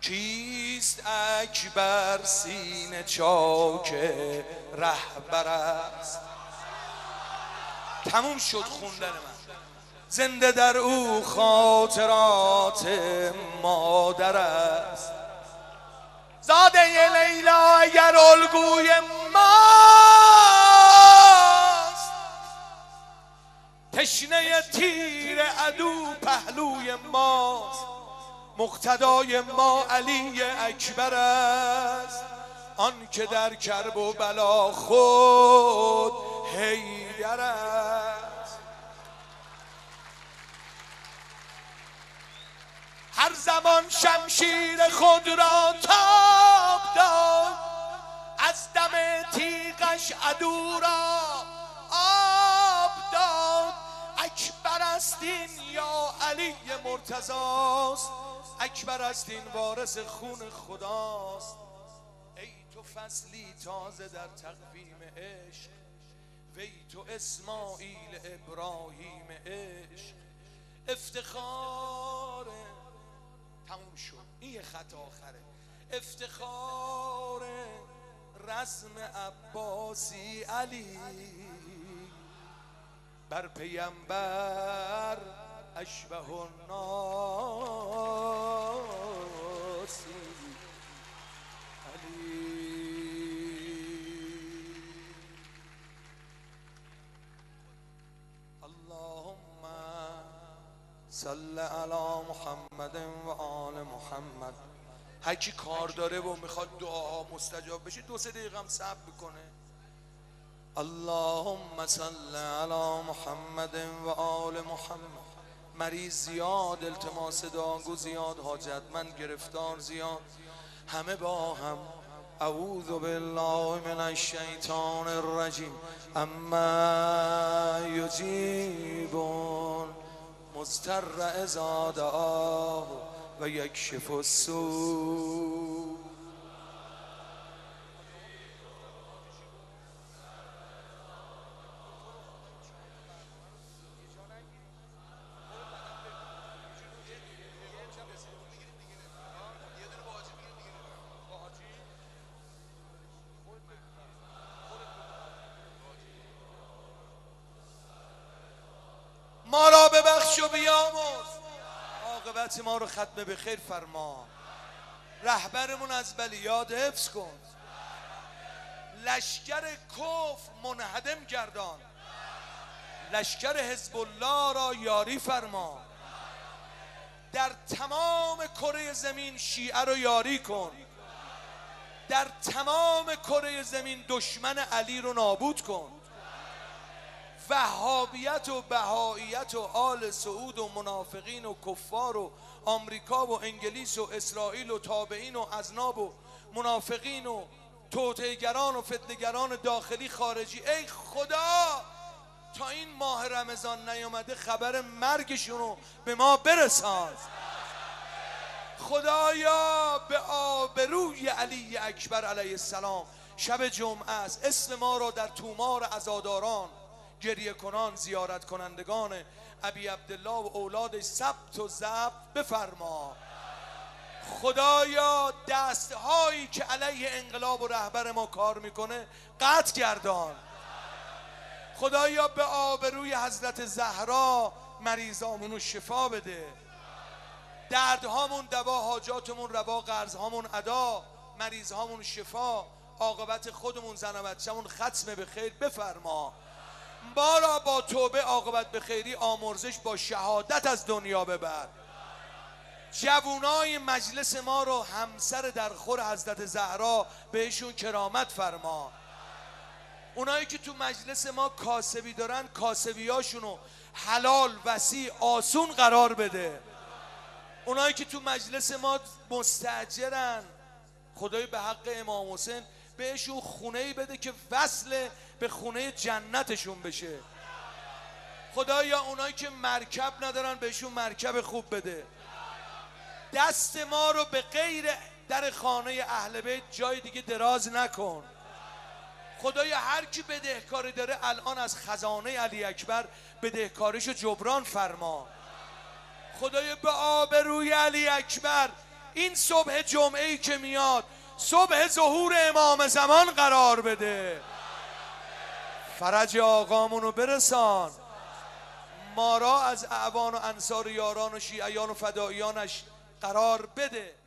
کیست اکبر سینه چاک رهبر است. تموم شد خوندن من. زنده در او خاطرات مادر است. زاده لیلا اگر الگوی ماست، تشنه تیر عدو پهلوی ماست. مقتدای ما علی اکبر است، آن که در کرب و بلا خود حیدر است. هر زمان شمشیر خود را تاب داد، از دم تیغش عدو را آب داد. اکبر است این یا علی مرتضاست، اکبر است این وارث خون خداست. ای تو فصلی تازه در تقویم عشق، وی تو اسماعیل ابراهیم عشق. افتخار تموم شد، این یه خط آخره. افتخار رسم عباسی علی، بر پیمبر اشبه الناس علی. اللهم صل علی محمد و آل محمد. هر کی کار داره و میخواد دعاها مستجاب بشه 2-3 دقیقه هم صبر بکنه. اللهم صل علی محمد و آل محمد. مریض زیاد، التماس دعاگو زیاد، حاجتمند گرفتار زیاد. همه با هم اعوذ بالله من الشیطان الرجیم. اما یجیبون مضطر اذا دعاه و یکشف السوء. ما را ببخش و بیامرز، عاقبت ما رو ختم به خیر فرما. رهبرمون از بلیاد حفظ کن، لشکر کفر منهدم گردان، لشکر حزب الله را یاری فرما. در تمام کره زمین شیعه رو یاری کن، در تمام کره زمین دشمن علی رو نابود کن. وهابیت و بهاییت و آل سعود و منافقین و کفار و آمریکا و انگلیس و اسرائیل و تابعین و اذناب و منافقین و توطئه‌گران و فتنه‌گران داخلی خارجی، ای خدا تا این ماه رمضان نیامده خبر مرگشون رو به ما برسان. خدایا به آبروی علی اکبر علیه السلام شب جمعه است، اسم ما را در تومار عزاداران، گریه کنان، زیارت کنندگان ابی عبدالله و اولادش ثبت و ضبط بفرما. خدایا دستهایی که علیه انقلاب و رهبر ما کار میکنه قطع گردان. خدایا به آبروی حضرت زهرا مریضامون رو شفا بده، دردهامون دوا، حاجاتمون روا، قرضهامون ادا، مریضهامون شفا، عاقبت خودمون زن و بچه‌مون ختم به خیر بفرما. ما را با توبه عاقبت به خیری آمرزش با شهادت از دنیا ببر. جوانای مجلس ما رو همسر در خور حضرت زهرا بهشون کرامت فرما. اونایی که تو مجلس ما کاسبی دارن کاسبیاشونو حلال، وسیع، آسون قرار بده. اونایی که تو مجلس ما مستاجرن خدای به حق امام حسین بهشون خونه‌ای بده که وصل به خونه جنتشون بشه. خدایا اونایی که مرکب ندارن بهشون مرکب خوب بده. دست ما رو به غیر در خانه اهل بیت جای دیگه دراز نکن. خدایا هر کی بدهکاری داره الان از خزانه علی اکبر بدهکاریشو جبران فرما. خدایا به آبروی علی اکبر این صبح جمعه ای که میاد صبح ظهور امام زمان قرار بده. فرج آقامونو برسان، ما را از اعوان و انصار یاران و شیعیان و فداییانش قرار بده.